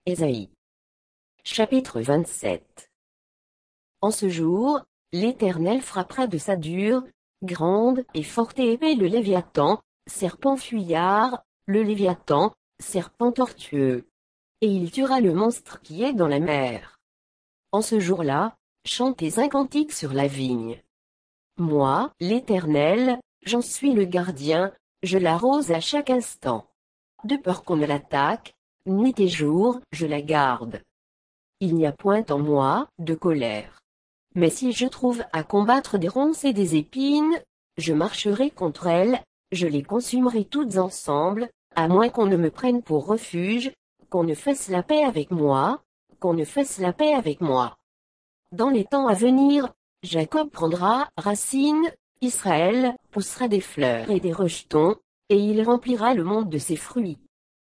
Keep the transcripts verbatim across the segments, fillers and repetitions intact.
Ésaïe. Chapitre vingt-sept. En ce jour, l'Éternel frappera de sa dure, grande et forte épée le Léviathan, serpent fuyard, le Léviathan, serpent tortueux. Et il tuera le monstre qui est dans la mer. En ce jour-là, chantez un cantique sur la vigne. Moi, l'Éternel, j'en suis le gardien, je l'arrose à chaque instant. De peur qu'on ne l'attaque, nuit et jour, je la garde. Il n'y a point en moi de colère. Mais si je trouve à combattre des ronces et des épines, je marcherai contre elles, je les consumerai toutes ensemble, à moins qu'on ne me prenne pour refuge, qu'on ne fasse la paix avec moi, qu'on ne fasse la paix avec moi. Dans les temps à venir, Jacob prendra racine, Israël poussera des fleurs et des rejetons, et il remplira le monde de ses fruits.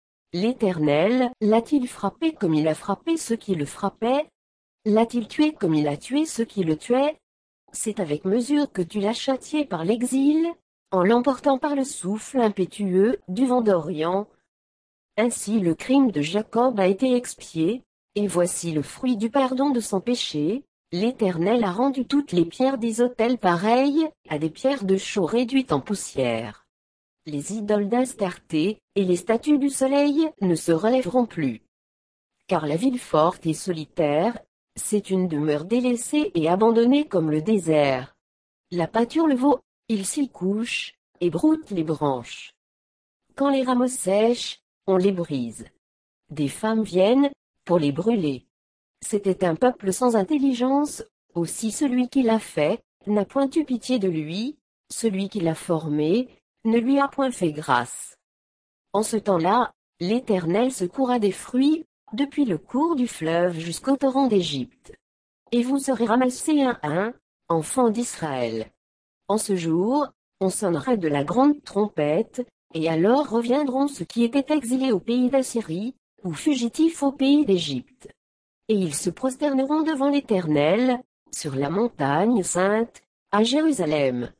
L'Éternel l'a-t-il frappé comme il a frappé ceux qui le frappaient? L'a-t-il tué comme il a tué ceux qui le tuaient? C'est avec mesure que tu l'as châtié par l'exil, en l'emportant par le souffle impétueux du vent d'Orient. Ainsi le crime de Jacob a été expié, et voici le fruit du pardon de son péché. L'Éternel a rendu toutes les pierres des autels pareilles à des pierres de chaux réduites en poussière. Les idoles d'Astarté, et les statues du soleil, ne se relèveront plus. Car la ville forte et solitaire, c'est une demeure délaissée et abandonnée comme le désert. La pâture le vaut, il s'y couche, et broute les branches. Quand les rameaux sèchent, on les brise. Des femmes viennent, pour les brûler. C'était un peuple sans intelligence, aussi celui qui l'a fait, n'a point eu pitié de lui, celui qui l'a formé, ne lui a point fait grâce. En ce temps-là, l'Éternel secourra des fruits, depuis le cours du fleuve jusqu'au torrent d'Égypte. Et vous serez ramassés un à un, enfants d'Israël. En ce jour, on sonnera de la grande trompette, et alors reviendront ceux qui étaient exilés au pays d'Assyrie, ou fugitifs au pays d'Égypte. Et ils se prosterneront devant l'Éternel, sur la montagne sainte, à Jérusalem.